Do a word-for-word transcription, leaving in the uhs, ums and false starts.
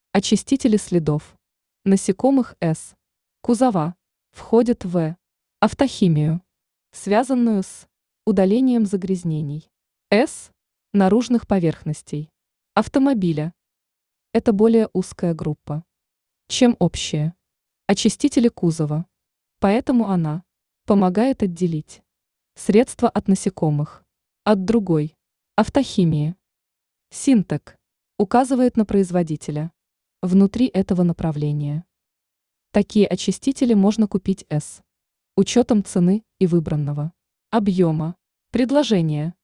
Очистители следов насекомых С. Кузова входят в автохимию, связанную с удалением загрязнений С. наружных поверхностей автомобиля. Это более узкая группа, чем общие очистители кузова, поэтому она помогает отделить средства от насекомых от другой автохимии. Синтек указывает на производителя внутри этого направления. Такие очистители можно купить с учетом цены и выбранного объема предложения.